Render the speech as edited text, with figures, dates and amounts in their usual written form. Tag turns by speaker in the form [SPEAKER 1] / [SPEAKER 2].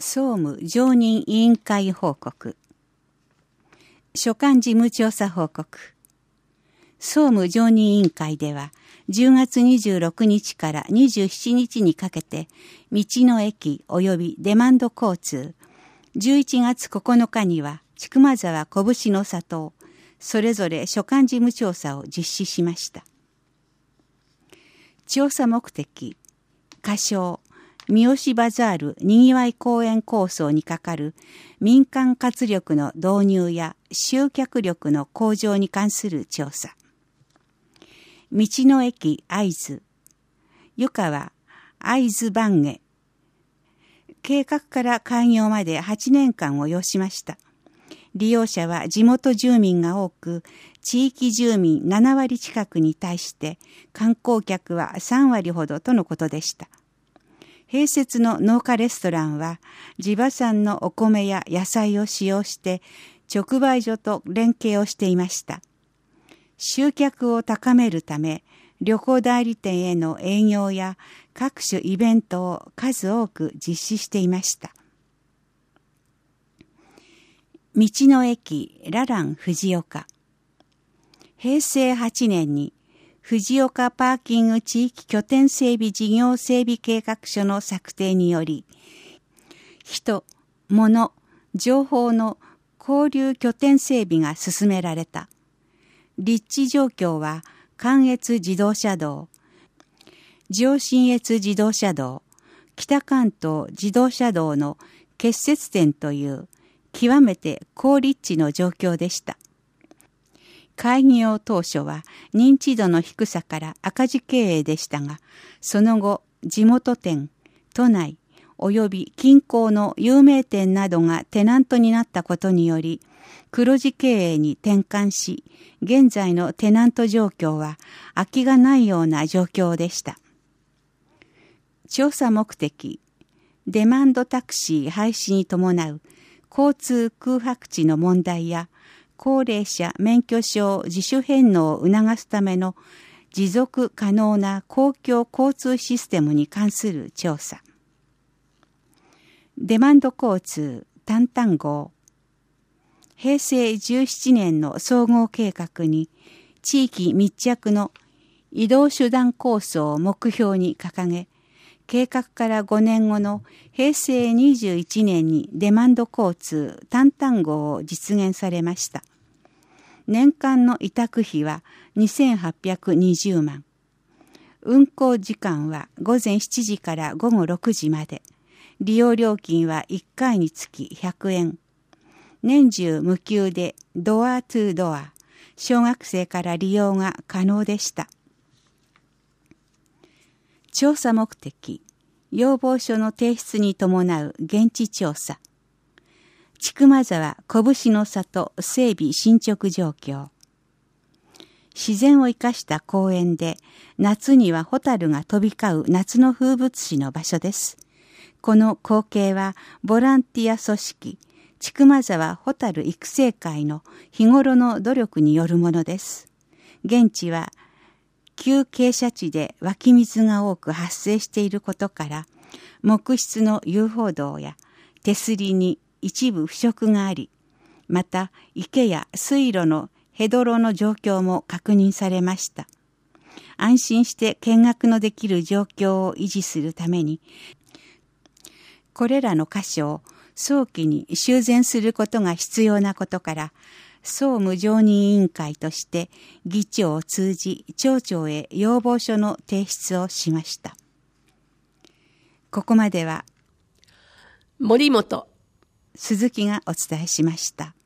[SPEAKER 1] 総務常任委員会報告。所管事務調査報告。総務常任委員会では、10月26日から27日にかけて、道の駅及びデマンド交通、11月9日には、千曲沢拳の里を、それぞれ所管事務調査を実施しました。調査目的、仮称、三好バザールにぎわい公園構想にかかる民間活力の導入や集客力の向上に関する調査。道の駅会津、湯川会津番下。計画から開業まで8年間を要しました。利用者は地元住民が多く、地域住民7割近くに対して観光客は3割ほどとのことでした。併設の農家レストランは地場産のお米や野菜を使用して直売所と連携をしていました。集客を高めるため旅行代理店への営業や各種イベントを数多く実施していました。道の駅ララン藤岡。平成8年に藤岡パーキング地域拠点整備事業整備計画書の策定により、人、物、情報の交流拠点整備が進められた。立地状況は関越自動車道、上信越自動車道、北関東自動車道の結節点という極めて高立地の状況でした。開業当初は認知度の低さから赤字経営でしたが、その後地元店、都内及び近郊の有名店などがテナントになったことにより、黒字経営に転換し、現在のテナント状況は空きがないような状況でした。調査目的、デマンドタクシー廃止に伴う交通空白地の問題や、高齢者免許証自主返納を促すための持続可能な公共交通システムに関する調査。デマンド交通タンタン号。平成17年の総合計画に地域密着の移動手段構想を目標に掲げ、計画から5年後の平成21年にデマンド交通タンタン号を実現されました。年間の委託費は2820万。運行時間は午前7時から午後6時まで。利用料金は1回につき100円。年中無休でドアトゥドア。小学生から利用が可能でした。調査目的、要望書の提出に伴う現地調査。千曲沢拳の里整備進捗状況。自然を生かした公園で、夏にはホタルが飛び交う夏の風物詩の場所です。この光景は、ボランティア組織、千曲沢ホタル育成会の日頃の努力によるものです。現地は、急傾斜地で湧き水が多く発生していることから、木質の遊歩道や手すりに一部腐食があり、また池や水路のヘドロの状況も確認されました。安心して見学のできる状況を維持するために、これらの箇所を早期に修繕することが必要なことから、総務常任委員会として議長を通じ町長へ要望書の提出をしました。ここまでは
[SPEAKER 2] 森本、
[SPEAKER 1] 鈴木がお伝えしました。